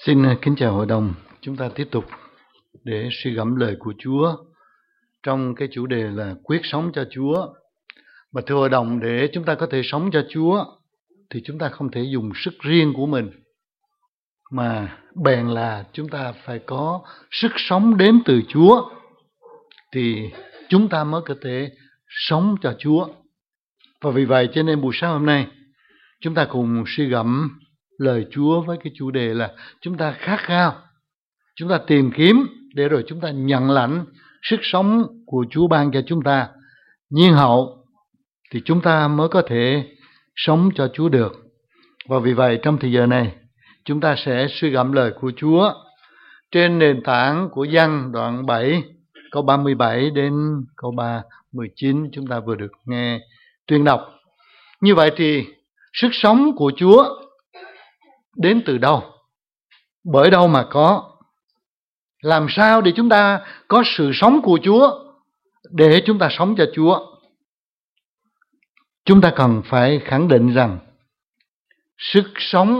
Xin kính chào hội đồng. Chúng ta tiếp tục để suy gẫm lời của Chúa trong cái chủ đề là quyết sống cho Chúa. Mà thưa hội đồng, để chúng ta có thể sống cho Chúa thì chúng ta không thể dùng sức riêng của mình, mà bèn là chúng ta phải có sức sống đến từ Chúa thì chúng ta mới có thể sống cho Chúa. Và vì vậy cho nên buổi sáng hôm nay chúng ta cùng suy gẫm lời Chúa với cái chủ đề là chúng ta khát khao, chúng ta tìm kiếm để rồi chúng ta nhận lãnh sức sống của Chúa ban cho chúng ta nhiên hậu thì chúng ta mới có thể sống cho Chúa được. Và vì vậy trong thời giờ này chúng ta sẽ suy gẫm lời của Chúa trên nền tảng của Giăng đoạn 7 câu 37 đến câu 19 chúng ta vừa được nghe tuyên đọc. Như vậy thì sức sống của Chúa đến từ đâu? Bởi đâu mà có? Làm sao để chúng ta có sự sống của Chúa để chúng ta sống cho Chúa? Chúng ta cần phải khẳng định rằng sức sống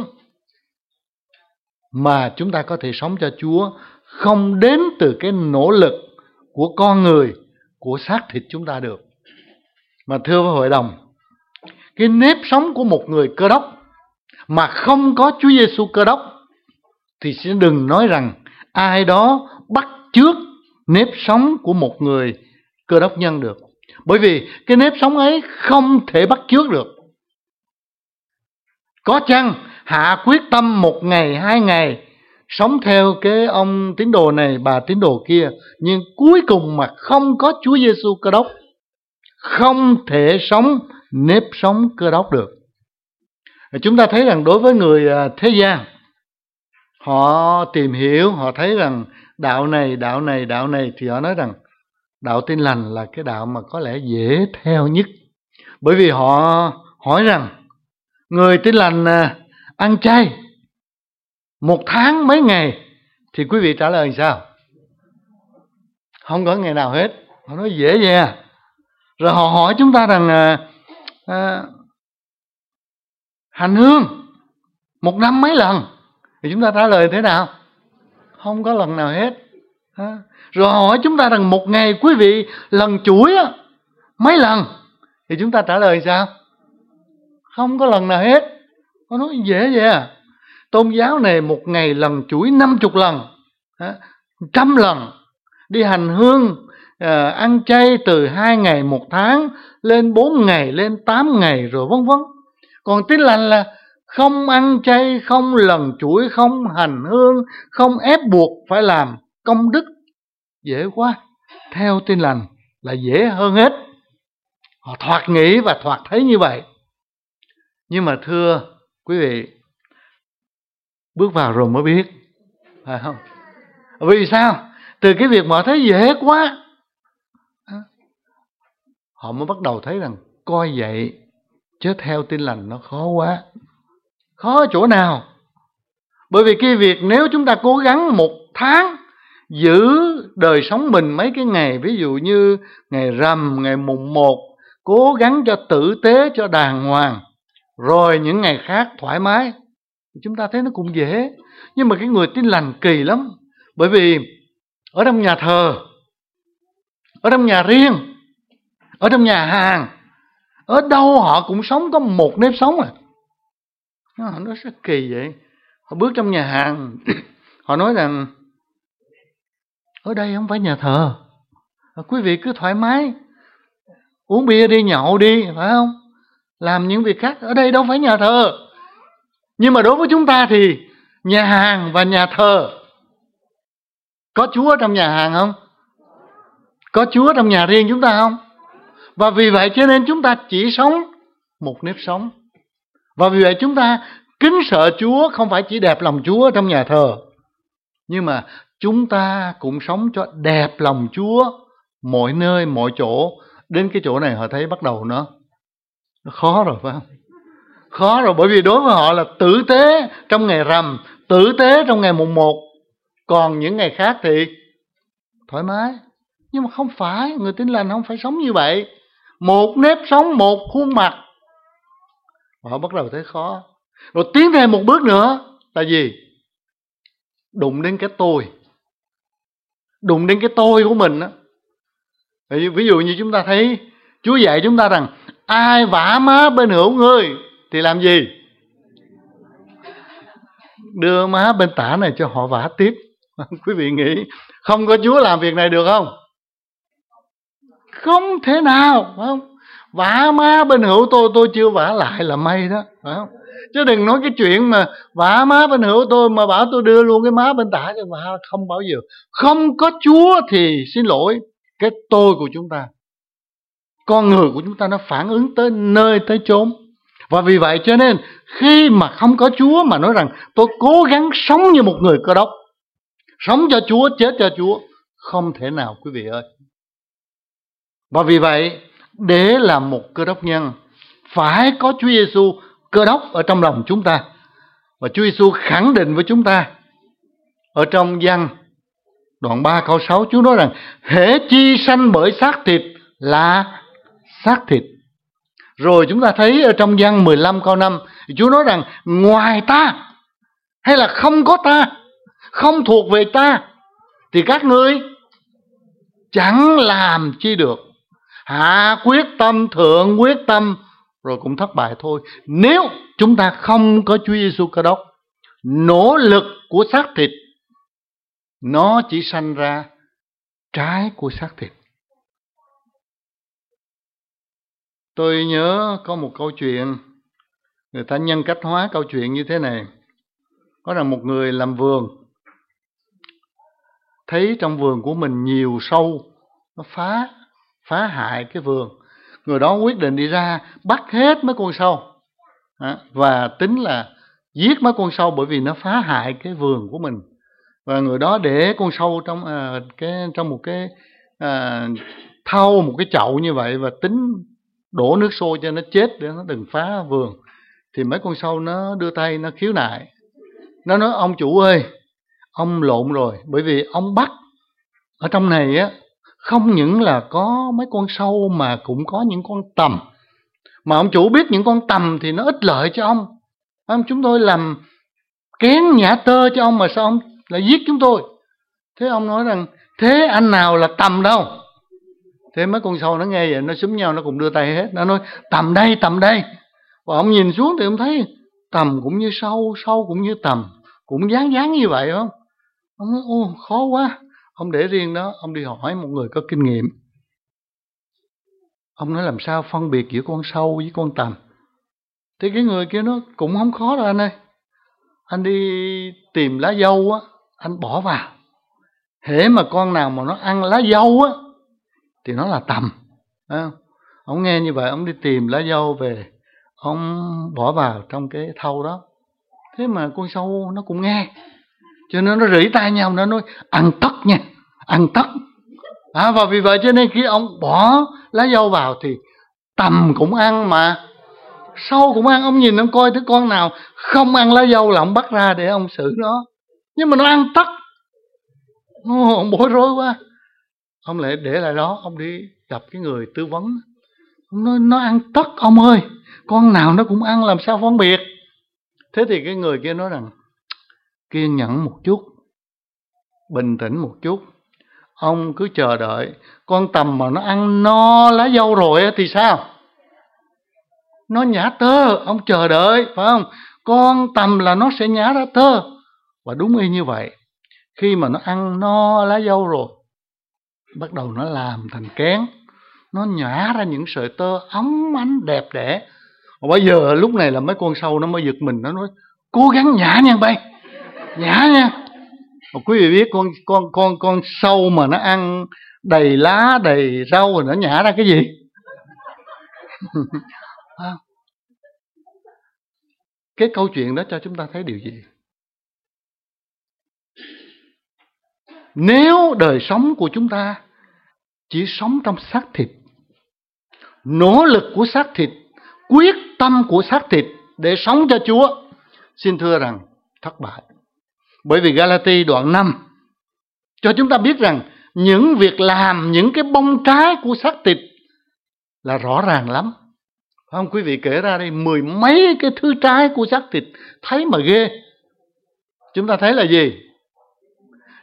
mà chúng ta có thể sống cho Chúa không đến từ cái nỗ lực của con người, của xác thịt chúng ta được. Mà thưa với hội đồng, cái nếp sống của một người Cơ Đốc mà không có Chúa Giêsu Cơ Đốc thì sẽ đừng nói rằng ai đó bắt chước nếp sống của một người Cơ Đốc nhân được. Bởi vì cái nếp sống ấy không thể bắt chước được. Có chăng hạ quyết tâm 1 ngày 2 ngày sống theo cái ông tín đồ này bà tín đồ kia, nhưng cuối cùng mà không có Chúa Giêsu Cơ Đốc, không thể sống nếp sống Cơ Đốc được. Chúng ta thấy rằng đối với người thế gian, họ tìm hiểu, họ thấy rằng đạo này thì họ nói rằng đạo Tin Lành là cái đạo mà có lẽ dễ theo nhất. Bởi vì họ hỏi rằng người Tin Lành ăn chay 1 tháng mấy ngày, thì quý vị trả lời sao? Không có ngày nào hết. Họ nói dễ vậy à. Rồi họ hỏi chúng ta rằng hành hương 1 năm mấy lần, thì chúng ta trả lời thế nào? Không có lần nào hết. Rồi họ hỏi chúng ta rằng 1 ngày quý vị lần chuỗi mấy lần, thì chúng ta trả lời sao? Không có lần nào hết. Họ nói dễ vậy à. Tôn giáo này 1 ngày lần chuỗi 50 lần, 100 lần. Đi hành hương, ăn chay từ 2 ngày 1 tháng lên 4 ngày, lên 8 ngày rồi vân vân. Còn Tin Lành là không ăn chay, không lần chuỗi, không hành hương, không ép buộc phải làm công đức. Dễ quá. Theo Tin Lành là dễ hơn hết. Họ thoạt nghĩ và thoạt thấy như vậy. Nhưng mà thưa quý vị, bước vào rồi mới biết, phải không? Vì sao? Từ cái việc mà họ thấy dễ quá, họ mới bắt đầu thấy rằng coi vậy chứ theo Tin Lành nó khó quá. Khó ở chỗ nào? Bởi vì cái việc nếu chúng ta cố gắng 1 tháng giữ đời sống mình mấy cái ngày, ví dụ như ngày rằm, ngày mùng 1, cố gắng cho tử tế, cho đàng hoàng, rồi những ngày khác thoải mái, chúng ta thấy nó cũng dễ. Nhưng mà cái người Tin Lành kỳ lắm. Bởi vì ở trong nhà thờ, ở trong nhà riêng, ở trong nhà hàng, ở đâu họ cũng sống có một nếp sống à. Họ nói rất kỳ vậy. Họ bước trong nhà hàng, họ nói rằng ở đây không phải nhà thờ, quý vị cứ thoải mái uống bia đi, nhậu đi, phải không? Làm những việc khác, ở đây đâu phải nhà thờ. Nhưng mà đối với chúng ta thì nhà hàng và nhà thờ, có Chúa trong nhà hàng không? Có Chúa trong nhà riêng chúng ta không? Và vì vậy cho nên chúng ta chỉ sống một nếp sống. Và vì vậy chúng ta kính sợ Chúa không phải chỉ đẹp lòng Chúa trong nhà thờ, nhưng mà chúng ta cũng sống cho đẹp lòng Chúa mọi nơi, mọi chỗ. Đến cái chỗ này họ thấy bắt đầu nó khó rồi, phải không? Khó rồi, bởi vì đối với họ là tử tế trong ngày rằm, tử tế trong ngày mùng 1, còn những ngày khác thì thoải mái. Nhưng mà không phải, người Tin Lành không phải sống như vậy. Một nếp sống, một khuôn mặt. Họ bắt đầu thấy khó. Rồi tiến thêm một bước nữa là gì? đụng đến cái tôi, đụng đến cái tôi của mình đó. Ví dụ như chúng ta thấy Chúa dạy chúng ta rằng ai vả má bên hữu ngươi thì làm gì? Đưa má bên tả này cho họ vả tiếp. Quý vị nghĩ không có Chúa làm việc này được không? Không thể nào, phải không? Vả má bên hữu tôi chưa vả lại là may đó, phải không? Chứ đừng nói cái chuyện mà vả má bên hữu tôi mà bảo tôi đưa luôn cái má bên tả cho vả, không bao giờ. Không có Chúa thì xin lỗi, cái tôi của chúng ta, con người của chúng ta nó phản ứng tới nơi tới chốn. Và vì vậy cho nên khi mà không có Chúa mà nói rằng tôi cố gắng sống như một người Cơ Đốc, sống cho Chúa, chết cho Chúa, không thể nào quý vị ơi. Và vì vậy để làm một Cơ Đốc nhân phải có Chúa Giêsu Cơ Đốc ở trong lòng chúng ta. Và Chúa Giêsu khẳng định với chúng ta ở trong Giăng đoạn 3 câu 6, Chúa nói rằng hễ chi sanh bởi xác thịt là xác thịt. Rồi chúng ta thấy ở trong Giăng 15 câu 5, Chúa nói rằng ngoài ta hay là không có ta, không thuộc về ta thì các ngươi chẳng làm chi được. Hạ quyết tâm, thượng quyết tâm rồi cũng thất bại thôi. Nếu chúng ta không có Chúa Giêsu Cơ Đốc, nỗ lực của xác thịt nó chỉ sanh ra trái của xác thịt. Tôi nhớ có một câu chuyện, người ta nhân cách hóa câu chuyện như thế này. Có rằng một người làm vườn, thấy trong vườn của mình nhiều sâu, nó phá hại cái vườn. Người đó quyết định đi ra bắt hết mấy con sâu và tính là giết mấy con sâu, bởi vì nó phá hại cái vườn của mình. Và người đó để con sâu trong một cái thau, một cái chậu như vậy, và tính đổ nước sôi cho nó chết để nó đừng phá vườn. Thì mấy con sâu nó đưa tay nó khiếu nại, nó nói ông chủ ơi, ông lộn rồi, bởi vì ông bắt ở trong này á không những là có mấy con sâu mà cũng có những con tằm. Mà ông chủ biết những con tằm thì nó ích lợi cho ông. Chúng tôi làm kén nhả tơ cho ông mà sao ông lại giết chúng tôi? Thế ông nói rằng thế anh nào là tằm đâu? Thế mấy con sâu nó nghe vậy nó xúm nhau, nó cũng đưa tay hết. Nó nói tằm đây, tằm đây. Và ông nhìn xuống thì ông thấy tằm cũng như sâu, sâu cũng như tằm, cũng dáng như vậy không? Ông nói ô khó quá. Ông để riêng đó, ông đi hỏi một người có kinh nghiệm. Ông nói làm sao phân biệt giữa con sâu với con tằm? Thì cái người kia nói cũng không khó đâu anh ơi. Anh đi tìm lá dâu á, anh bỏ vào. Hễ mà con nào mà nó ăn lá dâu á thì nó là tằm. Ông nghe như vậy, ông đi tìm lá dâu về, ông bỏ vào trong cái thau đó. Thế mà con sâu nó cũng nghe, cho nên nó rỉ tai nhau, nó nói ăn tất nha, ăn tất. Và vì vậy cho nên khi ông bỏ lá dâu vào thì tằm cũng ăn mà sâu cũng ăn. Ông nhìn ông coi thứ con nào không ăn lá dâu là ông bắt ra để ông xử nó, nhưng mà nó ăn tất. Ông bối rối quá. Ông lại để lại đó, ông đi gặp cái người tư vấn. Ông nói nó ăn tất ông ơi, con nào nó cũng ăn, làm sao phân biệt? Thế thì cái người kia nói rằng kiên nhẫn một chút, bình tĩnh một chút. Ông cứ chờ đợi. Con tằm mà nó ăn no lá dâu rồi thì sao? Nó nhả tơ. Ông chờ đợi, phải không? Con tằm là nó sẽ nhả ra tơ. Và đúng y như vậy, khi mà nó ăn no lá dâu rồi, bắt đầu nó làm thành kén, nó nhả ra những sợi tơ óng ánh đẹp đẽ. Và bây giờ lúc này là mấy con sâu nó mới giật mình, nó nói cố gắng nhả nha bay, nhả nha. Mà quý vị biết con sâu mà nó ăn đầy lá đầy rau rồi nó nhả ra cái gì? Cái câu chuyện đó cho chúng ta thấy điều gì? Nếu đời sống của chúng ta chỉ sống trong xác thịt, nỗ lực của xác thịt, quyết tâm của xác thịt để sống cho Chúa, xin thưa rằng thất bại. Bởi vì Galati đoạn 5 cho chúng ta biết rằng những việc làm, những cái bông trái của xác thịt là rõ ràng lắm. Phải không? Quý vị kể ra đây 10 mấy cái thứ trái của xác thịt, thấy mà ghê. Chúng ta thấy là gì?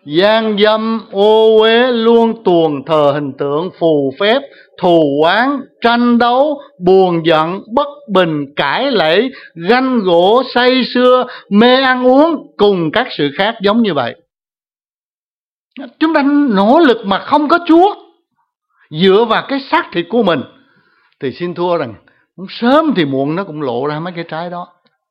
gian dâm, ô uế, luôn tuồng thờ hình tượng, phù phép, thù oán, tranh đấu, buồn giận, bất bình, cãi lẫy, ganh gỗ, say sưa, mê ăn uống, cùng các sự khác giống như vậy. Chúng ta nỗ lực mà không có Chúa, dựa vào cái xác thịt của mình, thì xin thua rằng sớm thì muộn nó cũng lộ ra mấy cái trái đó.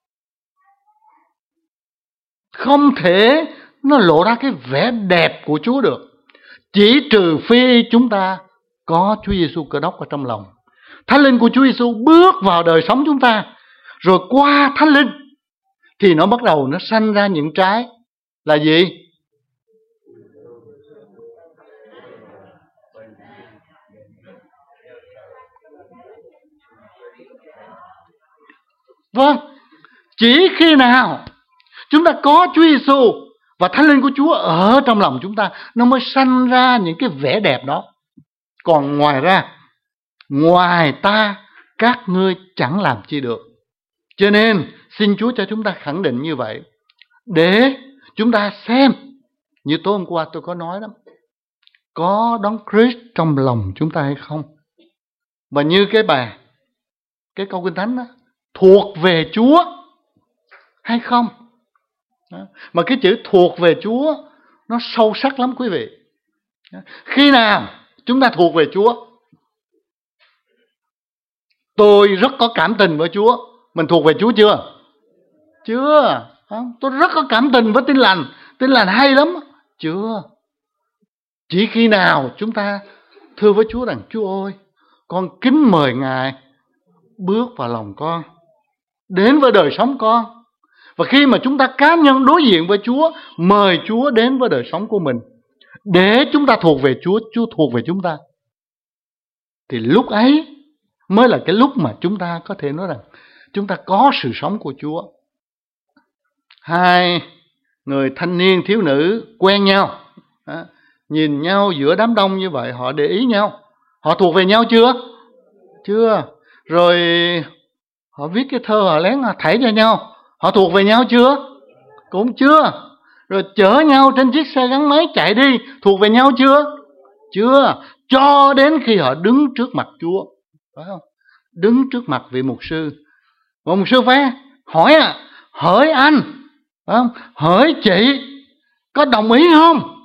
Không thể nó lộ ra cái vẻ đẹp của Chúa được, chỉ trừ phi chúng ta có Chúa Giêsu Cơ Đốc ở trong lòng. Thánh linh của Chúa Giêsu bước vào đời sống chúng ta, rồi qua Thánh linh thì nó bắt đầu nó sanh ra những trái là gì? Vâng, chỉ khi nào chúng ta có Chúa Giêsu và Thánh linh của Chúa ở trong lòng chúng ta, nó mới sanh ra những cái vẻ đẹp đó. Còn ngoài ra, ngoài ta các ngươi chẳng làm chi được. Cho nên xin Chúa cho chúng ta khẳng định như vậy, để chúng ta xem. Như tối hôm qua tôi có nói đó, có Đấng Christ trong lòng chúng ta hay không? Và như cái câu Kinh Thánh đó, thuộc về Chúa hay không? Đó. Mà cái chữ thuộc về Chúa nó sâu sắc lắm quý vị. Đó. Khi nào chúng ta thuộc về Chúa? Tôi rất có cảm tình với Chúa. Mình thuộc về Chúa chưa? Chưa. Tôi rất có cảm tình với Tin Lành. Tin Lành hay lắm. Chưa. Chỉ khi nào chúng ta thưa với Chúa rằng: Chúa ơi, con kính mời Ngài bước vào lòng con, đến với đời sống con. Và khi mà chúng ta cá nhân đối diện với Chúa, mời Chúa đến với đời sống của mình, để chúng ta thuộc về Chúa, Chúa thuộc về chúng ta, thì lúc ấy mới là cái lúc mà chúng ta có thể nói rằng chúng ta có sự sống của Chúa. Hai người thanh niên thiếu nữ quen nhau, nhìn nhau giữa đám đông như vậy, họ để ý nhau. Họ thuộc về nhau chưa? Chưa. Rồi họ viết cái thơ, họ lén thảy cho nhau. Họ thuộc về nhau chưa? Cũng chưa. Rồi chở nhau trên chiếc xe gắn máy chạy đi, thuộc về nhau chưa? Chưa. Cho đến khi họ đứng trước mặt Chúa, phải không? Đứng trước mặt vị mục sư. Và mục sư phải hỏi hỡi anh, phải không? Hỡi chị, có đồng ý không?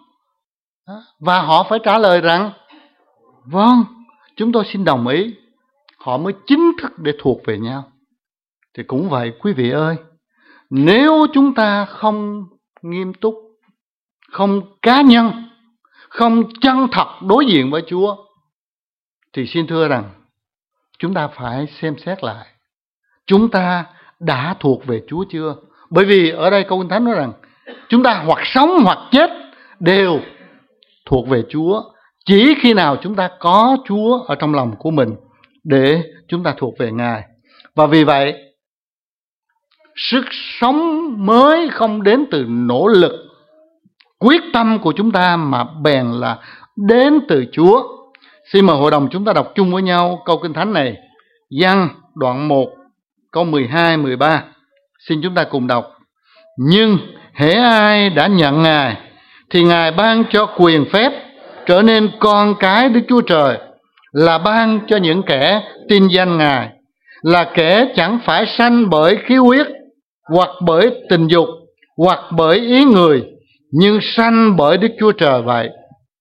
Và họ phải trả lời rằng vâng, chúng tôi xin đồng ý. Họ mới chính thức để thuộc về nhau. Thì cũng vậy quý vị ơi, nếu chúng ta không nghiêm túc, không cá nhân, không chân thật đối diện với Chúa, thì xin thưa rằng chúng ta phải xem xét lại, chúng ta đã thuộc về Chúa chưa? Bởi vì ở đây câu Kinh Thánh nói rằng chúng ta hoặc sống hoặc chết đều thuộc về Chúa, chỉ khi nào chúng ta có Chúa ở trong lòng của mình để chúng ta thuộc về Ngài. Và vì vậy, sức sống mới không đến từ nỗ lực, quyết tâm của chúng ta, mà bèn là đến từ Chúa. Xin mời hội đồng chúng ta đọc chung với nhau câu Kinh Thánh này. Giăng đoạn 1 câu 12-13. Xin chúng ta cùng đọc. Nhưng hễ ai đã nhận Ngài thì Ngài ban cho quyền phép trở nên con cái Đức Chúa Trời, là ban cho những kẻ tin danh Ngài, là kẻ chẳng phải sanh bởi khí huyết, hoặc bởi tình dục, hoặc bởi ý người, nhưng sanh bởi Đức Chúa Trời vậy.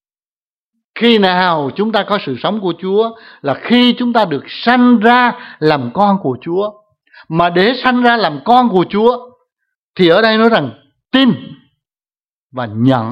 Khi nào chúng ta có sự sống của Chúa là khi chúng ta được sanh ra làm con của Chúa. Mà để sanh ra làm con của Chúa thì ở đây nói rằng tin và nhận.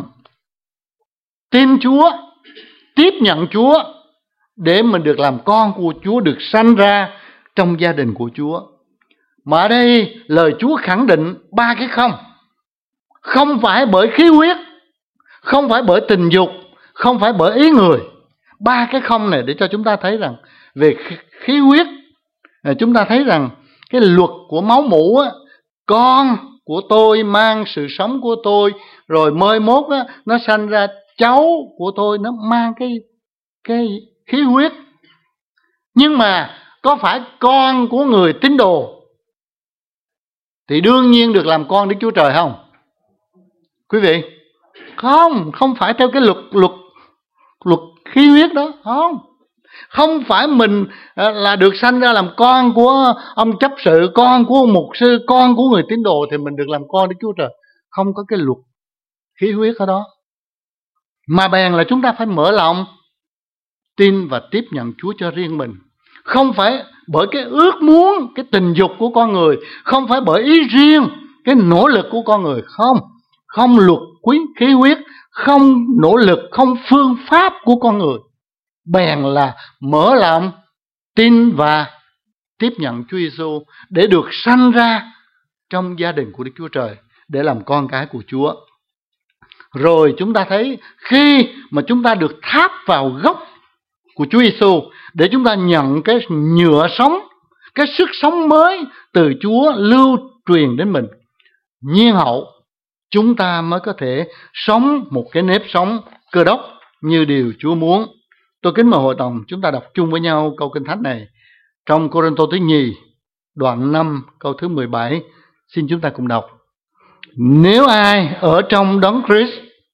Tin Chúa, tiếp nhận Chúa để mình được làm con của Chúa, được sanh ra trong gia đình của Chúa. Mà ở đây lời Chúa khẳng định ba cái không. Không phải bởi khí huyết, không phải bởi tình dục, không phải bởi ý người. Ba cái không này để cho chúng ta thấy rằng về khí huyết, chúng ta thấy rằng cái luật của máu mủ á, con của tôi mang sự sống của tôi, rồi mới mốt á, nó sanh ra cháu của tôi, nó mang cái khí huyết. Nhưng mà có phải con của người tín đồ thì đương nhiên được làm con Đức Chúa Trời không? Quý vị, Không phải theo cái luật khí huyết đó. Không phải mình là được sanh ra làm con của ông chấp sự, con của ông mục sư, con của người tín đồ thì mình được làm con Đức Chúa Trời. Không có cái luật khí huyết ở đó. Mà bèn là chúng ta phải mở lòng tin và tiếp nhận Chúa cho riêng mình. Không phải bởi cái ước muốn, cái tình dục của con người, không phải bởi ý riêng, cái nỗ lực của con người. Không luật khí huyết, không nỗ lực, không phương pháp của con người. Bèn là mở lòng tin và tiếp nhận Chúa Giêsu để được sanh ra trong gia đình của Đức Chúa Trời, để làm con cái của Chúa. Rồi chúng ta thấy khi mà chúng ta được tháp vào gốc của Chúa Giêsu để chúng ta nhận cái nhựa sống, cái sức sống mới từ Chúa lưu truyền đến mình, nhiên hậu chúng ta mới có thể sống một cái nếp sống Cơ Đốc như điều Chúa muốn. Tôi kính mời hội đồng chúng ta đọc chung với nhau câu Kinh Thánh này trong Cô-rinh-tô thứ nhì đoạn 5 câu thứ 17. Xin chúng ta cùng đọc. Nếu ai ở trong Đấng Christ,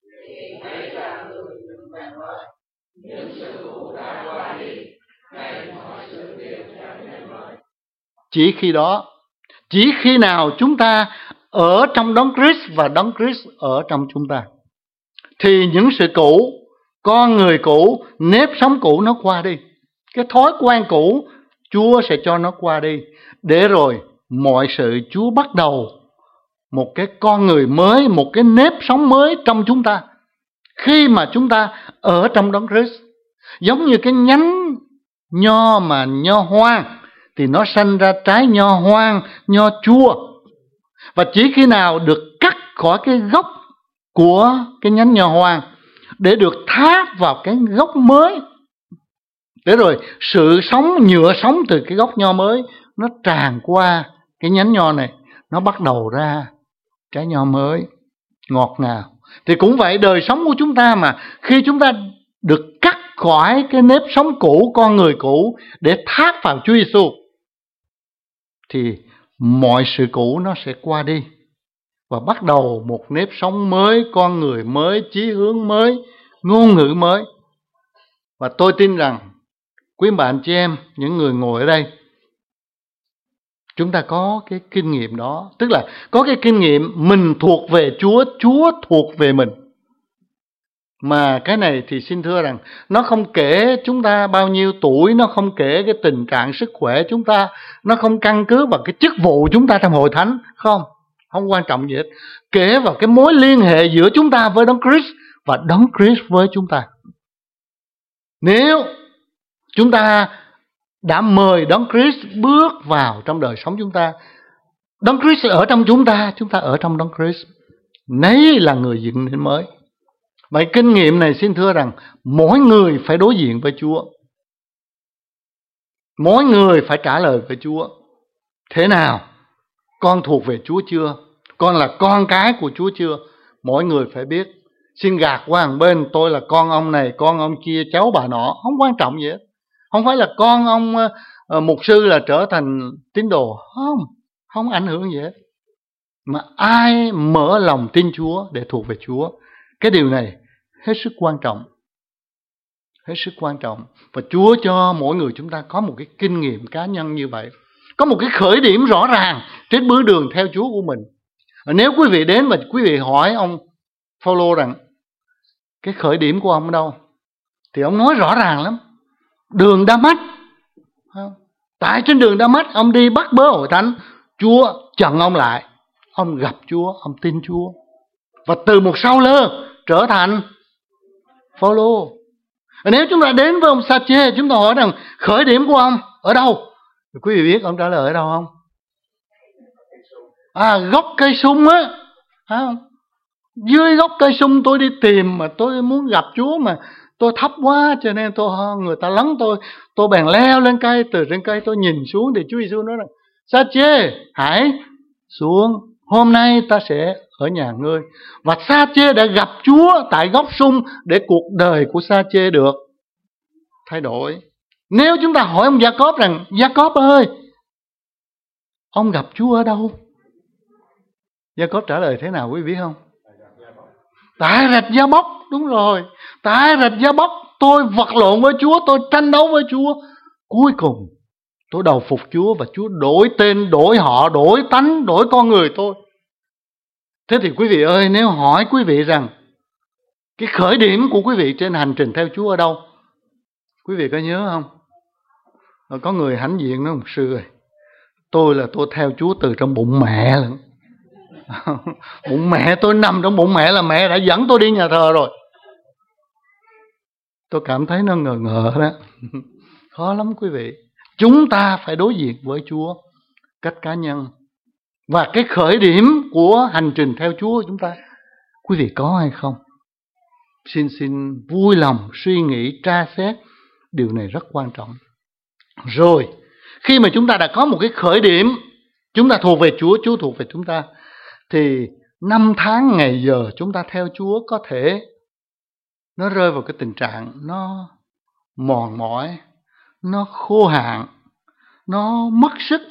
chỉ khi nào chúng ta ở trong Đấng Christ và Đấng Christ ở trong chúng ta, thì những sự cũ, con người cũ, nếp sống cũ nó qua đi. Cái thói quen cũ Chúa sẽ cho nó qua đi, để rồi mọi sự Chúa bắt đầu một cái con người mới, một cái nếp sống mới trong chúng ta. Khi mà chúng ta ở trong Đấng Christ, giống như cái nhánh nho mà nho hoang thì nó sanh ra trái nho hoang, nho chua. Và chỉ khi nào được cắt khỏi cái gốc của cái nhánh nho hoang để được tháp vào cái gốc mới, để rồi sự sống, nhựa sống từ cái gốc nho mới nó tràn qua cái nhánh nho này, nó bắt đầu ra trái nho mới ngọt ngào. Thì cũng vậy, đời sống của chúng ta mà khi chúng ta được cắt khỏi cái nếp sống cũ, con người cũ để tháp vào Chúa Giêsu, thì mọi sự cũ nó sẽ qua đi và bắt đầu một nếp sống mới, con người mới, chí hướng mới, ngôn ngữ mới. Và tôi tin rằng quý bạn chị em, những người ngồi ở đây, chúng ta có cái kinh nghiệm đó. Tức là có cái kinh nghiệm mình thuộc về Chúa, Chúa thuộc về mình. Mà cái này thì xin thưa rằng nó không kể chúng ta bao nhiêu tuổi, nó không kể cái tình trạng sức khỏe chúng ta, nó không căn cứ vào cái chức vụ chúng ta trong hội thánh. Không quan trọng gì hết. Kể vào cái mối liên hệ giữa chúng ta với Đấng Christ và Đấng Christ với chúng ta. Nếu chúng ta đã mời Đấng Christ bước vào trong đời sống chúng ta, Đấng Christ ở trong chúng ta ở trong Đấng Christ, nấy là người dựng nên mới. Vậy kinh nghiệm này xin thưa rằng mỗi người phải đối diện với Chúa, mỗi người phải trả lời với Chúa. Thế nào? Con thuộc về Chúa chưa? Con là con cái của Chúa chưa? Mỗi người phải biết. Xin gạt qua một bên, tôi là con ông này, con ông kia, cháu bà nọ, không quan trọng gì hết. Không phải là con ông mục sư là trở thành tín đồ, không ảnh hưởng gì hết. Mà ai mở lòng tin Chúa để thuộc về Chúa, cái điều này hết sức quan trọng. Hết sức quan trọng. Và Chúa cho mỗi người chúng ta có một cái kinh nghiệm cá nhân như vậy, có một cái khởi điểm rõ ràng trên bước đường theo Chúa của mình. Nếu quý vị đến và quý vị hỏi ông Phaolô rằng cái khởi điểm của ông ở đâu, thì ông nói rõ ràng lắm. Đường Đa-mách. Tại trên đường Đa-mách ông đi bắt bớ hội thánh, Chúa chặn ông lại. Ông gặp Chúa, ông tin Chúa, và từ một Sao Lơ trở thành Phaolô. Nếu chúng ta đến với ông Sa-chê, chúng ta hỏi rằng khởi điểm của ông ở đâu, thì quý vị biết ông trả lời ở đâu không? Gốc cây sung á. Dưới gốc cây sung tôi đi tìm, mà tôi muốn gặp Chúa mà tôi thấp quá, cho nên người ta lấn tôi bèn leo lên cây. Từ trên cây tôi nhìn xuống thì Chúa Giêsu nói rằng: Sa-chê, hãy xuống, hôm nay ta sẽ ở nhà ngươi. Và Sa-chê đã gặp Chúa tại gốc sung để cuộc đời của Sa-chê được thay đổi. Nếu chúng ta hỏi ông Gia-cốp rằng: Gia-cốp ơi, ông gặp Chúa ở đâu? Gia-cốp trả lời thế nào quý vị biết không? Tại rạch Giá Bốc, đúng rồi. Tại rạch Giá Bốc, tôi vật lộn với Chúa, tôi tranh đấu với Chúa. Cuối cùng, tôi đầu phục Chúa và Chúa đổi tên, đổi họ, đổi tánh, đổi con người tôi. Thế thì quý vị ơi, nếu hỏi quý vị rằng cái khởi điểm của quý vị trên hành trình theo Chúa ở đâu? Quý vị có nhớ không? Có người hãnh diện nói: mục sư ơi, tôi theo Chúa từ trong bụng mẹ lận. Bụng mẹ tôi nằm trong bụng mẹ là mẹ đã dẫn tôi đi nhà thờ rồi. Tôi cảm thấy nó ngờ ngợ đó. Khó lắm quý vị. Chúng ta phải đối diện với Chúa cách cá nhân. Và cái khởi điểm của hành trình theo Chúa của chúng ta, quý vị có hay không? Xin vui lòng suy nghĩ, tra xét. Điều này rất quan trọng. Rồi, khi mà chúng ta đã có một cái khởi điểm, chúng ta thuộc về Chúa, Chúa thuộc về chúng ta, thì năm tháng ngày giờ chúng ta theo Chúa có thể nó rơi vào cái tình trạng nó mòn mỏi, nó khô hạn, nó mất sức.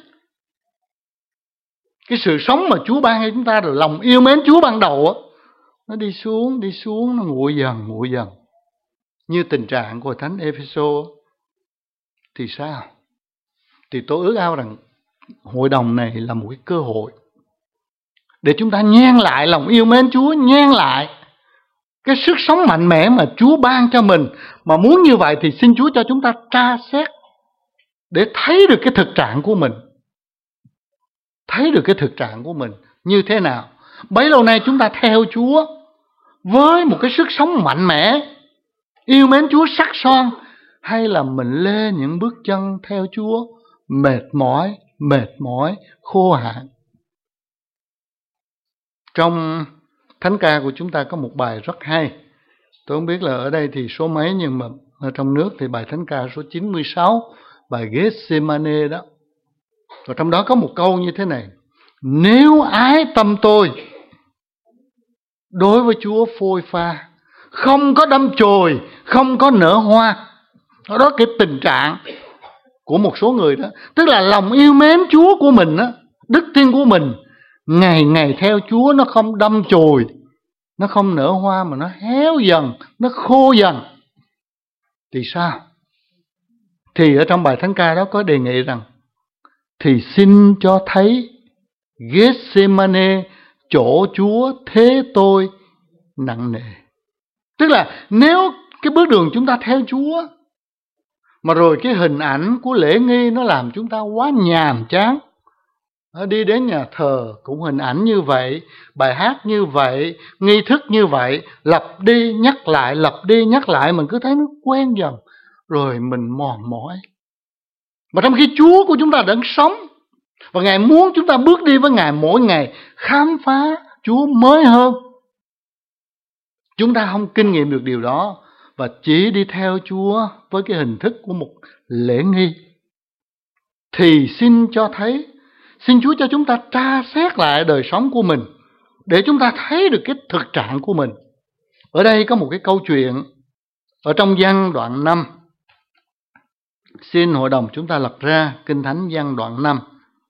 Cái sự sống mà Chúa ban cho chúng ta, rồi lòng yêu mến Chúa ban đầu á, nó đi xuống, nó nguội dần. Như tình trạng của Thánh Epheso thì sao? Thì tôi ước ao rằng hội đồng này là một cái cơ hội để chúng ta nhen lại lòng yêu mến Chúa, nhen lại cái sức sống mạnh mẽ mà Chúa ban cho mình. Mà muốn như vậy thì xin Chúa cho chúng ta tra xét để thấy được cái thực trạng của mình. Thấy được cái thực trạng của mình như thế nào. Bấy lâu nay chúng ta theo Chúa với một cái sức sống mạnh mẽ, yêu mến Chúa sắc son, hay là mình lê những bước chân theo Chúa mệt mỏi, khô hạn. Trong thánh ca của chúng ta có một bài rất hay. Tôi không biết là ở đây thì số mấy, nhưng mà ở trong nước thì bài thánh ca số 96, bài Gethsemane đó. Và trong đó có một câu như thế này: nếu ái tâm tôi đối với Chúa phôi pha, không có đâm chồi, không có nở hoa. Đó cái tình trạng của một số người đó. Tức là lòng yêu mến Chúa của mình đó, đức tin của mình, ngày ngày theo Chúa nó không đâm chồi, nó không nở hoa, mà nó héo dần, nó khô dần. Thì sao? Thì ở trong bài thánh ca đó có đề nghị rằng: thì xin cho thấy Gethsemane, chỗ Chúa thế tôi nặng nề. Tức là nếu cái bước đường chúng ta theo Chúa, mà rồi cái hình ảnh của lễ nghi nó làm chúng ta quá nhàm chán. Đi đến nhà thờ cũng hình ảnh như vậy, bài hát như vậy, nghi thức như vậy, lặp đi nhắc lại, mình cứ thấy nó quen dần, rồi mình mòn mỏi. Mà trong khi Chúa của chúng ta đang sống, và Ngài muốn chúng ta bước đi với Ngài mỗi ngày, khám phá Chúa mới hơn. Chúng ta không kinh nghiệm được điều đó, và chỉ đi theo Chúa với cái hình thức của một lễ nghi. Thì xin Chúa cho chúng ta tra xét lại đời sống của mình, để chúng ta thấy được cái thực trạng của mình. Ở đây có một cái câu chuyện ở trong Giăng đoạn 5. Xin hội đồng chúng ta lật ra Kinh Thánh Giăng đoạn 5.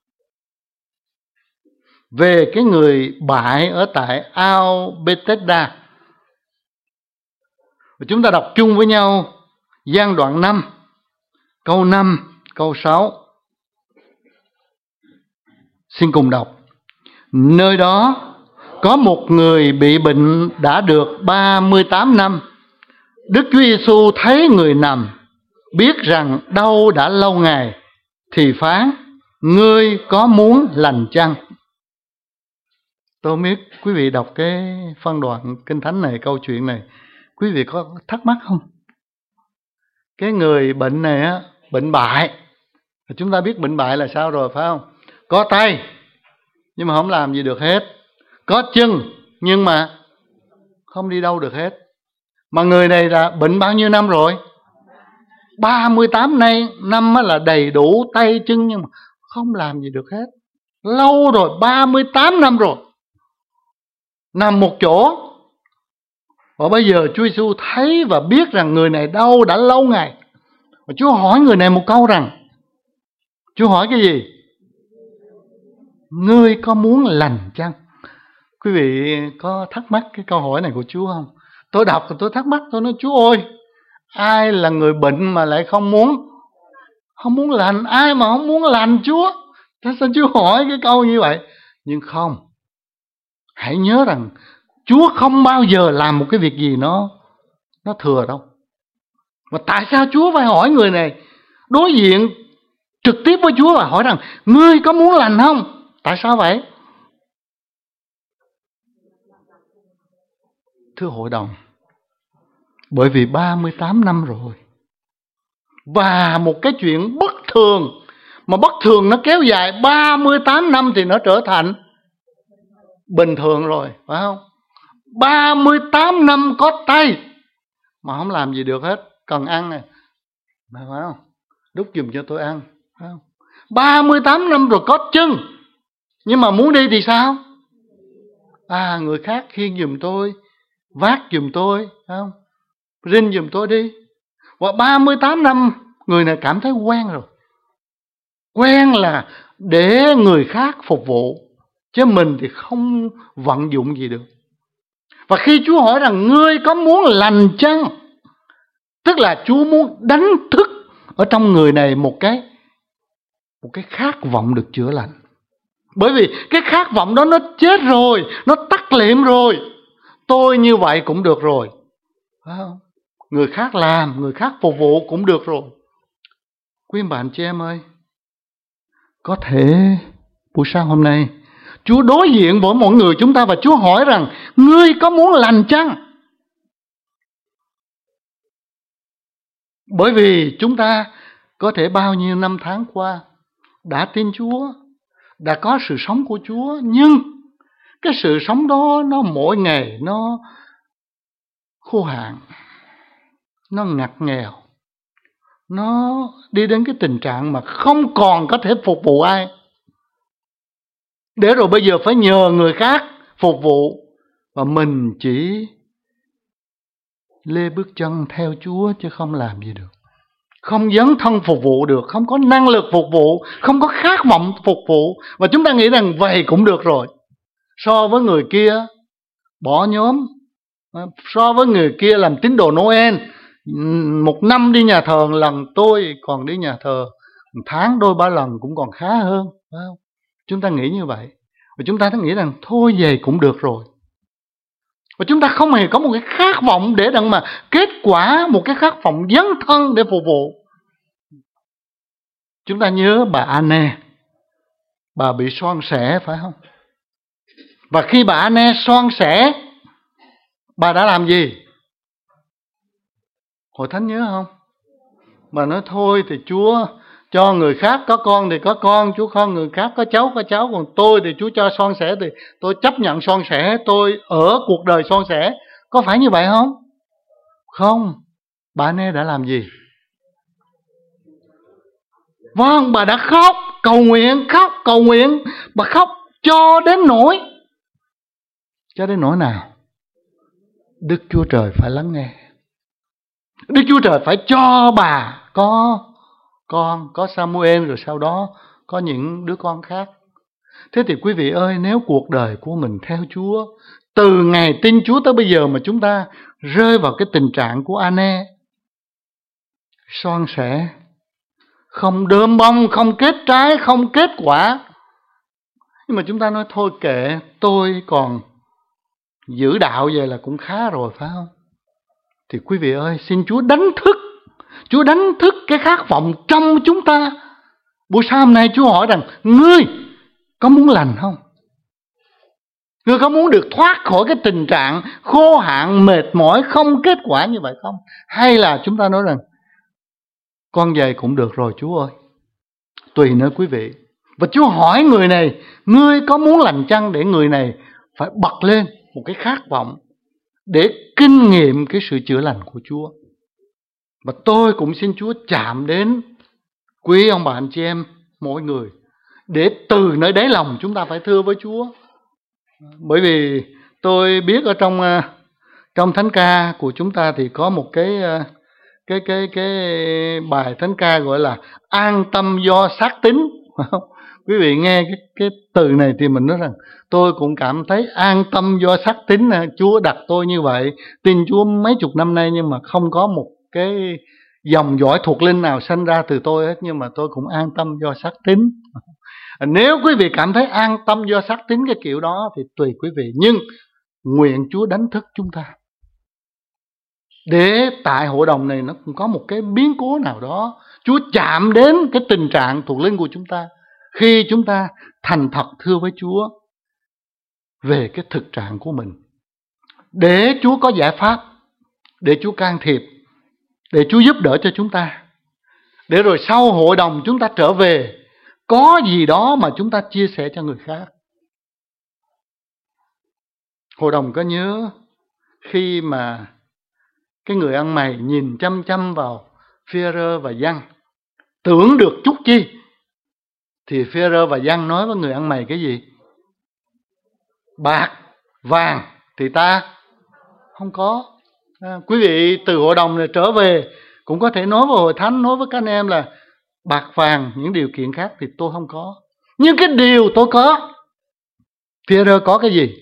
Về cái người bại ở tại ao Bethesda. Chúng ta đọc chung với nhau Giăng đoạn 5, câu 5, câu 6. Xin cùng đọc. Nơi đó có một người bị bệnh đã được 38 năm. Đức Chúa Giêsu thấy người nằm, biết rằng đau đã lâu ngày, thì phán: ngươi có muốn lành chăng? Tôi không biết quý vị đọc cái phân đoạn Kinh Thánh này, câu chuyện này, quý vị có thắc mắc không? Cái người bệnh này á, bệnh bại. Chúng ta biết bệnh bại là sao rồi phải không? Có tay nhưng mà không làm gì được hết, có chân nhưng mà không đi đâu được hết. Mà người này là bệnh bao nhiêu năm rồi? 38 năm là đầy đủ tay chân, nhưng mà không làm gì được hết. Lâu rồi, 38 năm rồi, nằm một chỗ. Và bây giờ Chúa Giêsu thấy và biết rằng người này đau đã lâu ngày. Và Chúa hỏi người này một câu rằng, Chúa hỏi cái gì? Ngươi có muốn lành chăng? Quý vị có thắc mắc cái câu hỏi này của Chúa không? Tôi đọc rồi tôi thắc mắc, tôi nói Chúa ơi, ai là người bệnh mà lại không muốn lành? Ai mà không muốn lành Chúa? Tại sao Chúa hỏi cái câu như vậy? Nhưng không, hãy nhớ rằng Chúa không bao giờ làm một cái việc gì nó thừa đâu. Mà tại sao Chúa phải hỏi người này đối diện trực tiếp với Chúa và hỏi rằng ngươi có muốn lành không? Tại sao vậy? Thưa hội đồng, bởi vì 38 năm rồi, và một cái chuyện bất thường, mà bất thường nó kéo dài 38 năm thì nó trở thành bình thường rồi, phải không? 38 năm có tay mà không làm gì được hết, cần ăn này, phải không? Đút giùm cho tôi ăn, phải không? 38 năm rồi có chân, nhưng mà muốn đi thì sao? Người khác khiêng giùm tôi, vác giùm tôi, phải không? Rinh giùm tôi đi. Và 38 năm người này cảm thấy quen rồi. Quen là để người khác phục vụ, chứ mình thì không vận dụng gì được. Và khi Chúa hỏi rằng ngươi có muốn lành chăng, tức là Chúa muốn đánh thức ở trong người này một cái khát vọng được chữa lành. Bởi vì cái khát vọng đó nó chết rồi, nó tắt liệm rồi. Tôi như vậy cũng được rồi, phải không? Người khác làm, người khác phục vụ cũng được rồi. Quý bạn chị em ơi, có thể buổi sáng hôm nay Chúa đối diện với mọi người chúng ta và Chúa hỏi rằng ngươi có muốn lành chăng? Bởi vì chúng ta có thể bao nhiêu năm tháng qua đã tin Chúa, đã có sự sống của Chúa, nhưng cái sự sống đó nó mỗi ngày nó khô hạn, nó ngặt nghèo, nó đi đến cái tình trạng mà không còn có thể phục vụ ai, để rồi bây giờ phải nhờ người khác phục vụ, và mình chỉ lê bước chân theo Chúa chứ không làm gì được, không dấn thân phục vụ được, không có năng lực phục vụ, không có khát vọng phục vụ. Và chúng ta nghĩ rằng vậy cũng được rồi. So với người kia bỏ nhóm, so với người kia làm tín đồ Noel, một năm đi nhà thờ lần, tôi còn đi nhà thờ một tháng đôi ba lần cũng còn khá hơn, phải không? Chúng ta nghĩ như vậy, và chúng ta nghĩ rằng thôi vậy cũng được rồi. Và chúng ta không hề có một cái khát vọng để đặng mà kết quả một cái khát vọng dấn thân để phục vụ. Chúng ta nhớ bà Anne, bà bị xoan xẻ, phải không? Và khi bà Anne xoan xẻ, bà đã làm gì? Hội thánh nhớ không? Bà nói thôi thì Chúa cho người khác có con thì có con, Chúa cho người khác có cháu, còn tôi thì Chúa cho xoan xẻ thì tôi chấp nhận xoan xẻ, tôi ở cuộc đời xoan xẻ. Có phải như vậy không? Không. Bà Anne đã làm gì? Vâng, bà đã khóc, cầu nguyện, bà khóc cho đến nỗi nào? Đức Chúa Trời phải lắng nghe. Đức Chúa Trời phải cho bà có con, có Samuel, rồi sau đó có những đứa con khác. Thế thì quý vị ơi, nếu cuộc đời của mình theo Chúa, từ ngày tin Chúa tới bây giờ mà chúng ta rơi vào cái tình trạng của Anne, xoan xẻ, không đơm bông, không kết trái, không kết quả, nhưng mà chúng ta nói thôi kệ, tôi còn giữ đạo vậy là cũng khá rồi, phải không? Thì quý vị ơi, xin Chúa đánh thức cái khát vọng trong chúng ta. Buổi sáng hôm nay Chúa hỏi rằng ngươi có muốn lành không? Ngươi có muốn được thoát khỏi cái tình trạng khô hạn, mệt mỏi, không kết quả như vậy không? Hay là chúng ta nói rằng con vậy cũng được rồi Chúa ơi? Tùy nơi quý vị. Và Chúa hỏi người này, ngươi có muốn lành chăng, để người này phải bật lên một cái khát vọng để kinh nghiệm cái sự chữa lành của Chúa. Và tôi cũng xin Chúa chạm đến quý ông bà anh chị em mỗi người, để từ nơi đáy lòng chúng ta phải thưa với Chúa. Bởi vì tôi biết ở trong thánh ca của chúng ta thì có một cái bài thánh ca gọi là an tâm do xác tín. Quý vị nghe cái từ này thì mình nói rằng tôi cũng cảm thấy an tâm do xác tín. Chúa đặt tôi như vậy, tin Chúa mấy chục năm nay, nhưng mà không có một cái dòng dõi thuộc linh nào sanh ra từ tôi hết, nhưng mà tôi cũng an tâm do xác tín. Nếu quý vị cảm thấy an tâm do xác tín cái kiểu đó thì tùy quý vị, nhưng nguyện Chúa đánh thức chúng ta để tại hội đồng này nó cũng có một cái biến cố nào đó, Chúa chạm đến cái tình trạng thuộc linh của chúng ta khi chúng ta thành thật thưa với Chúa về cái thực trạng của mình, để Chúa có giải pháp, để Chúa can thiệp, để Chúa giúp đỡ cho chúng ta, để rồi sau hội đồng chúng ta trở về có gì đó mà chúng ta chia sẻ cho người khác. Hội đồng có nhớ khi mà cái người ăn mày nhìn chăm chăm vào Phi-e-rơ và Giăng, tưởng được chút chi, thì Phi-e-rơ và Giăng nói với người ăn mày cái gì? Bạc, vàng thì ta không có. Quý vị từ hội đồng này trở về cũng có thể nói với hội thánh, nói với các anh em là bạc vàng, những điều kiện khác thì tôi không có, nhưng cái điều tôi có. Phi-e-rơ có cái gì?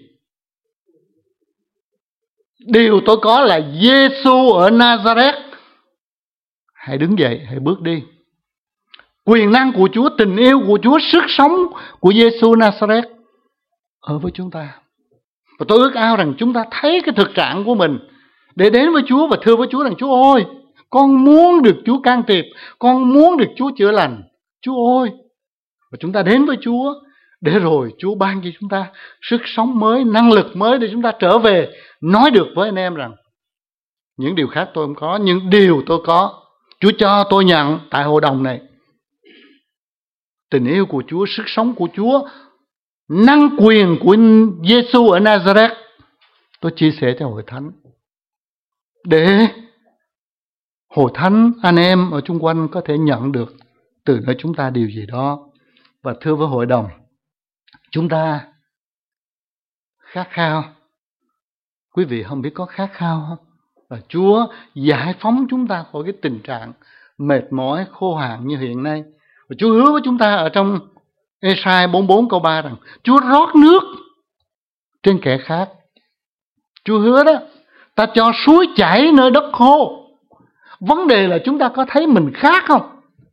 Điều tôi có là Giê-xu ở Nazareth. Hãy đứng dậy, hãy bước đi. Quyền năng của Chúa, tình yêu của Chúa, sức sống của Giê-xu Nazareth ở với chúng ta. Và tôi ước ao rằng chúng ta thấy cái thực trạng của mình để đến với Chúa và thưa với Chúa rằng Chúa ơi, con muốn được Chúa can thiệp, con muốn được Chúa chữa lành, Chúa ơi. Và chúng ta đến với Chúa để rồi Chúa ban cho chúng ta sức sống mới, năng lực mới để chúng ta trở về nói được với anh em rằng những điều khác tôi không có, những điều tôi có Chúa cho tôi nhận tại hội đồng này. Tình yêu của Chúa, sức sống của Chúa, năng quyền của Giê-xu ở Nazareth, tôi chia sẻ cho hội thánh để hội thánh anh em ở chung quanh có thể nhận được từ nơi chúng ta điều gì đó. Và thưa với hội đồng, chúng ta khát khao. Quý vị không biết có khát khao không? Và Chúa giải phóng chúng ta khỏi cái tình trạng mệt mỏi, khô hạn như hiện nay. Và Chúa hứa với chúng ta ở trong Ê-sai 44 câu 3 rằng Chúa rót nước trên kẻ khác. Chúa hứa đó, ta cho suối chảy nơi đất khô. Vấn đề là chúng ta có thấy mình khác không?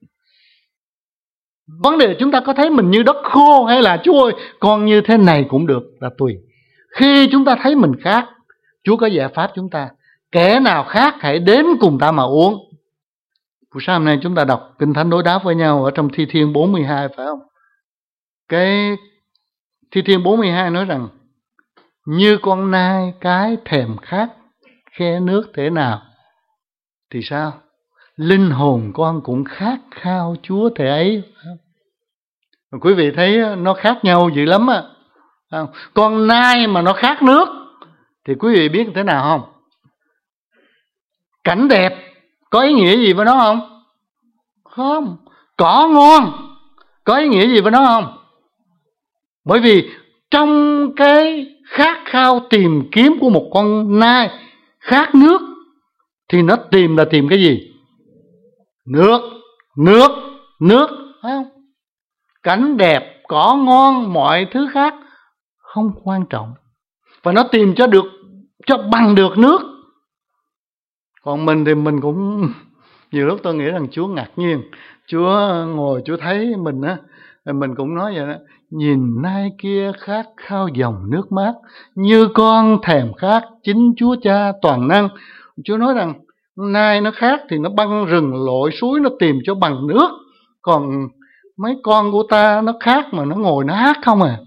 Vấn đề là chúng ta có thấy mình như đất khô, hay là Chúa ơi, con như thế này cũng được, là tùy. Khi chúng ta thấy mình khác, Chúa có giải pháp chúng ta. Kẻ nào khác hãy đến cùng ta mà uống. Buổi sáng hôm nay chúng ta đọc Kinh Thánh đối đáp với nhau ở trong Thi Thiên 42, phải không? Cái Thi Thiên 42 nói rằng như con nai cái thèm khát khe nước thế nào, thì sao? Linh hồn con cũng khát khao Chúa thế ấy. Quý vị thấy nó khác nhau dữ lắm á. Con nai mà nó khát nước thì quý vị biết thế nào không? Cảnh đẹp có ý nghĩa gì với nó không? Không. Cỏ ngon có ý nghĩa gì với nó không? Bởi vì trong cái khát khao tìm kiếm của một con nai khát nước thì nó tìm là tìm cái gì? Nước, nước, nước, phải không? Cảnh đẹp, cỏ ngon, mọi thứ khác không quan trọng. Và nó tìm cho bằng được nước. Còn mình thì mình cũng nhiều lúc tôi nghĩ rằng Chúa ngạc nhiên. Chúa ngồi Chúa thấy mình á, mình cũng nói vậy đó. Nhìn nai kia khát khao dòng nước mát, như con thèm khát chính Chúa Cha toàn năng. Chúa nói rằng nai nó khát thì nó băng rừng lội suối, nó tìm cho bằng nước. Còn mấy con của ta nó khát mà nó ngồi nó hát không à.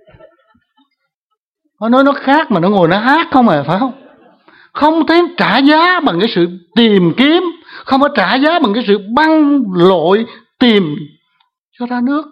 Nó nói nó khát mà nó ngồi nó hát không à, phải không? Không thấy trả giá bằng cái sự tìm kiếm, không có trả giá bằng cái sự băng lội tìm cho ra nước.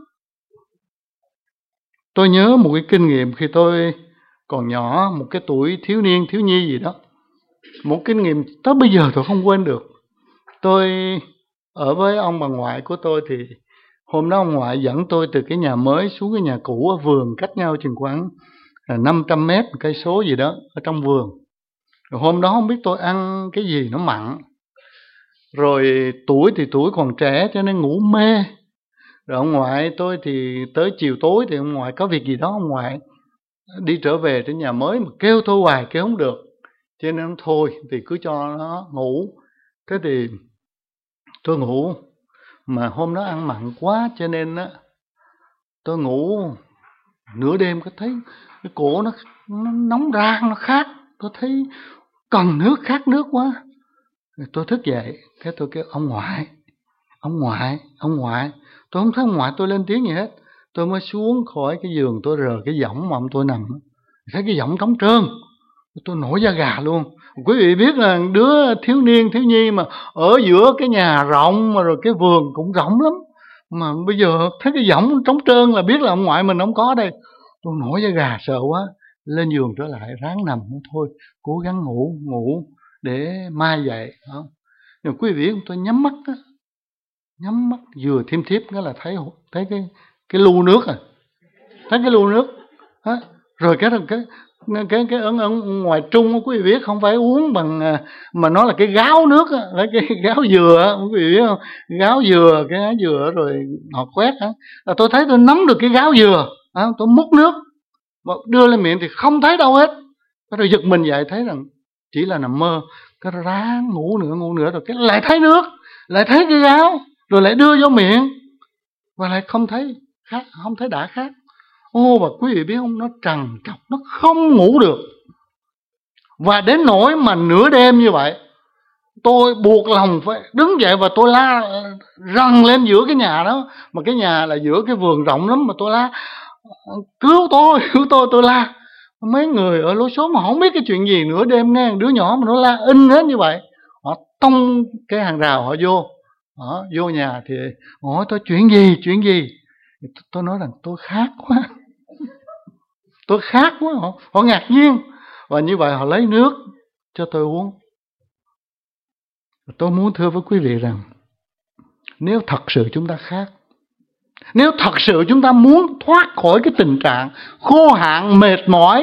Tôi nhớ một cái kinh nghiệm khi tôi còn nhỏ, một cái tuổi thiếu niên, thiếu nhi gì đó. Một kinh nghiệm tới bây giờ tôi không quên được. Tôi ở với ông bà ngoại của tôi thì hôm đó ông ngoại dẫn tôi từ cái nhà mới xuống cái nhà cũ ở vườn, cách nhau chừng khoảng 500 mét, cây số gì đó ở trong vườn. Rồi hôm đó không biết tôi ăn cái gì nó mặn. Rồi tuổi thì tuổi còn trẻ cho nên ngủ mê. Rồi ông ngoại tôi thì tới chiều tối thì ông ngoại có việc gì đó, ông ngoại đi trở về đến nhà mới mà kêu tôi hoài kêu không được, cho nên thôi thì cứ cho nó ngủ. Thế thì tôi ngủ, mà hôm đó ăn mặn quá cho nên á tôi ngủ nửa đêm, có thấy cái cổ nó nóng rang, nó khát, tôi thấy cần nước, khát nước quá. Tôi thức dậy, cái tôi kêu ông ngoại, ông ngoại, ông ngoại. Tôi không thấy ông ngoại tôi lên tiếng gì hết. Tôi mới xuống khỏi cái giường, tôi rờ cái võng mà ông tôi nằm, thấy cái võng trống trơn, tôi nổi da gà luôn. Quý vị biết là đứa thiếu niên thiếu nhi mà ở giữa cái nhà rộng mà rồi cái vườn cũng rộng lắm, mà bây giờ thấy cái võng trống trơn là biết là ông ngoại mình không có đây. Tôi nổi da gà sợ quá, lên giường trở lại ráng nằm thôi, cố gắng ngủ ngủ để mai dậy. Nhưng quý vị biết tôi nhắm mắt á, nhắm mắt vừa thiêm thiếp cái là thấy cái lu nước à, thấy cái lu nước á. Rồi cái ấn ngoài Trung quý vị biết không phải uống bằng mà nó là cái gáo nước á, là cái gáo dừa á, quý vị biết không? Gáo dừa, cái gáo dừa rồi họ quét á, là tôi thấy tôi nắm được cái gáo dừa á, tôi múc nước và đưa lên miệng thì không thấy đâu hết. Rồi giật mình dậy thấy rằng chỉ là nằm mơ. Cái ráng ngủ nữa rồi cái lại thấy nước, lại thấy cái gáo, rồi lại đưa vô miệng và lại không thấy khát, không thấy đã khát. Ô, và quý vị biết không, nó trằn trọc, nó không ngủ được. Và đến nỗi mà nửa đêm như vậy, tôi buộc lòng phải đứng dậy và tôi la rần lên giữa cái nhà đó, mà cái nhà là giữa cái vườn rộng lắm, mà tôi la cứu tôi la. Mấy người ở lối xóm mà không biết cái chuyện gì, nửa đêm nghe đứa nhỏ mà nó la in hết như vậy, họ tông cái hàng rào họ vô nhà thì hỏi tôi chuyện gì. Tôi nói rằng tôi khát quá, tôi khát quá. Họ ngạc nhiên, và như vậy họ lấy nước cho tôi uống. Tôi muốn thưa với quý vị rằng nếu thật sự chúng ta khát, nếu thật sự chúng ta muốn thoát khỏi cái tình trạng khô hạn mệt mỏi,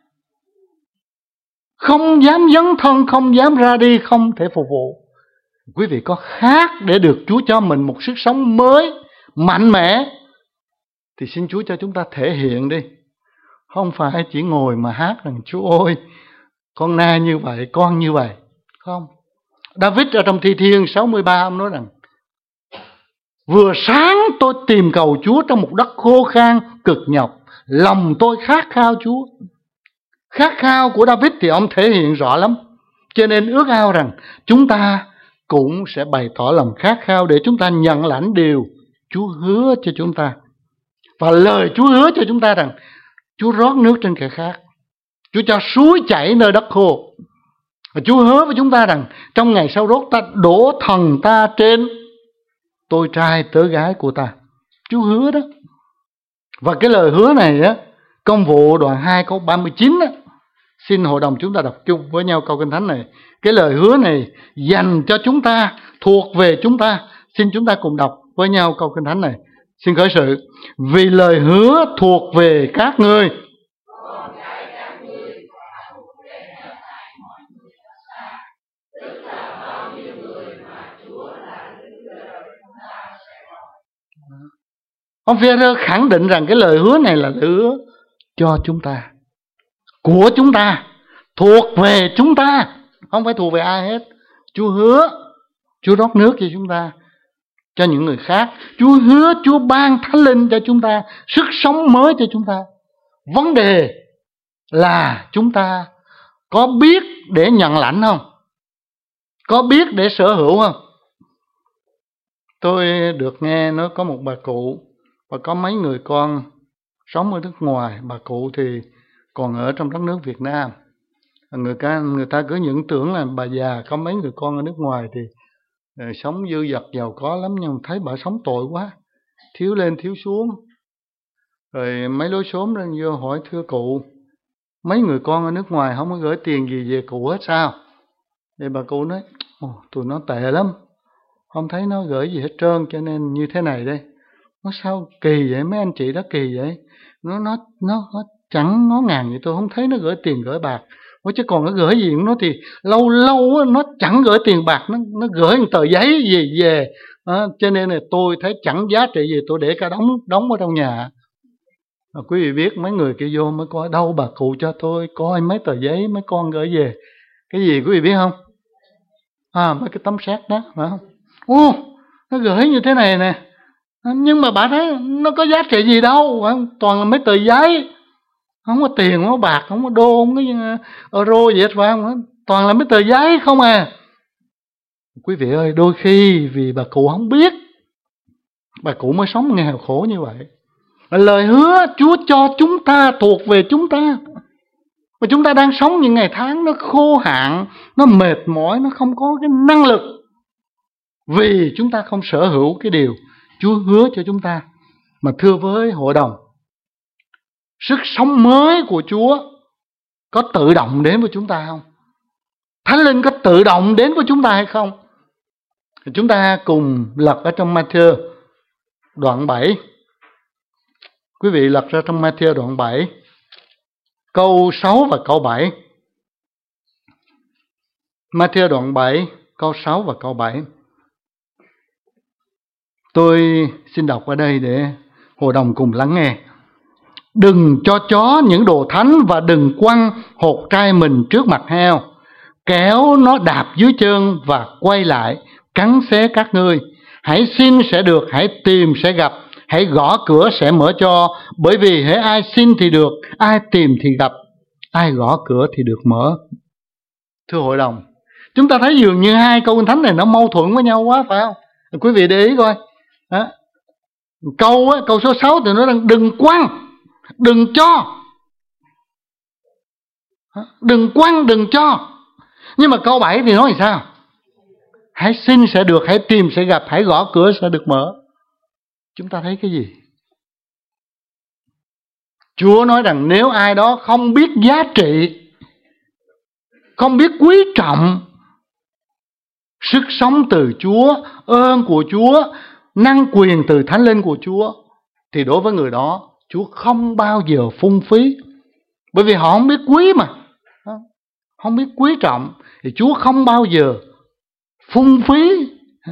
không dám dấn thân, không dám ra đi, không thể phục vụ, quý vị có khát để được Chúa cho mình một sức sống mới, mạnh mẽ, thì xin Chúa cho chúng ta thể hiện đi. Không phải chỉ ngồi mà hát rằng Chúa ơi, con na như vậy, con như vậy. Không. David ở trong Thi Thiên 63 ông nói rằng vừa sáng tôi tìm cầu Chúa trong một đất khô khan cực nhọc, lòng tôi khát khao Chúa. Khát khao của David thì ông thể hiện rõ lắm. Cho nên ước ao rằng chúng ta cũng sẽ bày tỏ lòng khát khao để chúng ta nhận lãnh điều Chúa hứa cho chúng ta. Và lời Chúa hứa cho chúng ta rằng Chúa rót nước trên kẻ khác, Chúa cho suối chảy nơi đất khô. Và Chúa hứa với chúng ta rằng trong ngày sau rốt ta đổ thần ta trên tôi trai tớ gái của ta. Chúa hứa đó. Và cái lời hứa này á, Công vụ đoạn 2 câu 39 á, xin hội đồng chúng ta đọc chung với nhau câu Kinh Thánh này. Cái lời hứa này dành cho chúng ta, thuộc về chúng ta. Xin chúng ta cùng đọc với nhau câu Kinh Thánh này. Xin khởi sự. Vì lời hứa thuộc về các ngươi, ông Phi-e-rơ khẳng định rằng cái lời hứa này là lời hứa cho chúng ta, của chúng ta, thuộc về chúng ta, không phải thuộc về ai hết. Chúa hứa, Chúa rót nước cho chúng ta, cho những người khác. Chúa hứa, Chúa ban Thánh Linh cho chúng ta, sức sống mới cho chúng ta. Vấn đề là chúng ta có biết để nhận lãnh không? Có biết để sở hữu không? Tôi được nghe nói có một bà cụ và có mấy người con sống ở nước ngoài. Bà cụ thì còn ở trong đất nước Việt Nam. Người ta cứ những tưởng là bà già có mấy người con ở nước ngoài thì sống dư dật giàu có lắm, nhưng thấy bà sống tội quá, thiếu lên thiếu xuống. Rồi mấy lối xóm lên vô hỏi thưa cụ, mấy người con ở nước ngoài không có gửi tiền gì về cụ hết sao? Thì bà cụ nói, tụi nó tệ lắm, không thấy nó gửi gì hết trơn, cho nên như thế này đây. Nó sao kỳ vậy, mấy anh chị đó kỳ vậy? Nó chẳng ngó ngàng vậy, tôi không thấy nó gửi tiền gửi bạc. Chứ còn nó gửi gì nó thì lâu lâu nó chẳng gửi tiền bạc, nó gửi một tờ giấy gì về Cho nên là tôi thấy chẳng giá trị gì, tôi để cả đống ở trong nhà. Quý vị biết mấy người kia vô mới coi, đâu bà cụ cho tôi coi mấy tờ giấy mấy con gửi về. Cái gì quý vị biết không? Mấy cái tấm séc đó, phải không? Nó gửi như thế này nè, nhưng mà bà thấy nó có giá trị gì đâu, toàn là mấy tờ giấy, không có tiền, không có bạc, không có đô, không có euro gì hết, phải không? Toàn là mấy tờ giấy không à. Quý vị ơi, đôi khi vì bà cụ không biết, bà cụ mới sống nghèo khổ như vậy. Lời hứa Chúa cho chúng ta thuộc về chúng ta, mà chúng ta đang sống những ngày tháng nó khô hạn, nó mệt mỏi, nó không có cái năng lực, vì chúng ta không sở hữu cái điều Chúa hứa cho chúng ta. Mà thưa với hội đồng, sức sống mới của Chúa có tự động đến với chúng ta không? Thánh Linh có tự động đến với chúng ta hay không? Chúng ta cùng lật ở trong Ma-thi-ơ đoạn 7. Quý vị lật ra trong Ma-thi-ơ đoạn 7, câu 6 và câu 7. Ma-thi-ơ đoạn 7, câu 6 và câu 7. Tôi xin đọc ở đây để hội đồng cùng lắng nghe. Đừng cho chó những đồ thánh và đừng quăng hột trai mình trước mặt heo, kéo nó đạp dưới chân và quay lại cắn xé các ngươi. Hãy xin sẽ được, hãy tìm sẽ gặp, hãy gõ cửa sẽ mở cho. Bởi vì hễ ai xin thì được, ai tìm thì gặp, ai gõ cửa thì được mở. Thưa hội đồng, chúng ta thấy dường như hai câu Kinh Thánh này nó mâu thuẫn với nhau quá, phải không? Quý vị để ý coi. Câu số 6 thì nó đang đừng quăng, đừng cho. Đừng quăng, đừng cho. Nhưng mà câu 7 thì nói làm sao? Hãy xin sẽ được, hãy tìm sẽ gặp, hãy gõ cửa sẽ được mở. Chúng ta thấy cái gì? Chúa nói rằng nếu ai đó không biết giá trị, không biết quý trọng sức sống từ Chúa, ơn của Chúa, năng quyền từ Thánh Linh của Chúa, thì đối với người đó Chúa không bao giờ phung phí. Bởi vì họ không biết quý mà, không biết quý trọng, thì Chúa không bao giờ phung phí.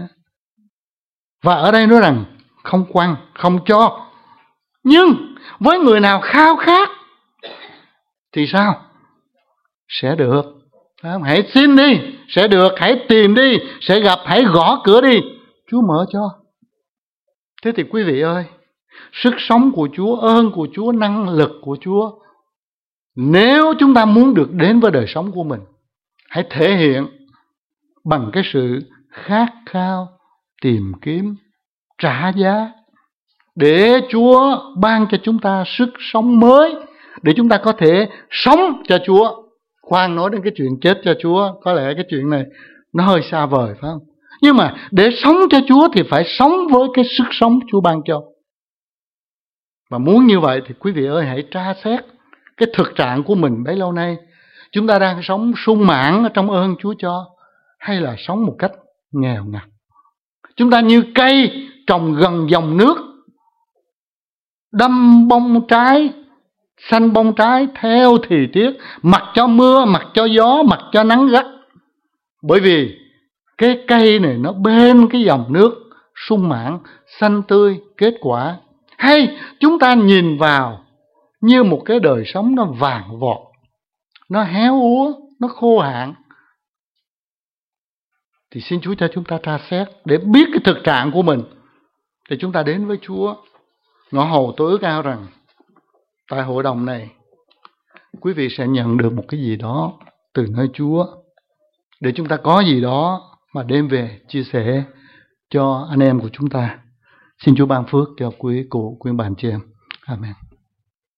Và ở đây nói rằng không quăng, không cho. Nhưng với người nào khao khát thì sao? Sẽ được. Hãy xin đi, sẽ được. Hãy tìm đi, sẽ gặp. Hãy gõ cửa đi, Chúa mở cho. Thế thì quý vị ơi, sức sống của Chúa, ơn của Chúa, năng lực của Chúa, nếu chúng ta muốn được đến với đời sống của mình, hãy thể hiện bằng cái sự khát khao, tìm kiếm, trả giá, để Chúa ban cho chúng ta sức sống mới, để chúng ta có thể sống cho Chúa. Khoan nói đến cái chuyện chết cho Chúa, có lẽ cái chuyện này nó hơi xa vời, phải không? Nhưng mà để sống cho Chúa thì phải sống với cái sức sống Chúa ban cho. Và muốn như vậy thì quý vị ơi, hãy tra xét cái thực trạng của mình bấy lâu nay. Chúng ta đang sống sung mãn ở trong ơn Chúa cho, hay là sống một cách nghèo ngặt? Chúng ta như cây trồng gần dòng nước, đâm bông trái, xanh bông trái theo thì tiết, mặc cho mưa, mặc cho gió, mặc cho nắng gắt. Bởi vì cái cây này nó bên cái dòng nước sung mãn, xanh tươi, kết quả. Hay chúng ta nhìn vào như một cái đời sống nó vàng vọt, nó héo úa, nó khô hạn, thì xin Chúa cho chúng ta tra xét để biết cái thực trạng của mình, để chúng ta đến với Chúa. Ngõ hầu tôi ước ao rằng tại hội đồng này, quý vị sẽ nhận được một cái gì đó từ nơi Chúa, để chúng ta có gì đó mà đem về chia sẻ cho anh em của chúng ta. Xin Chúa ban phước cho quý cụ, quý bà chị em. Amen.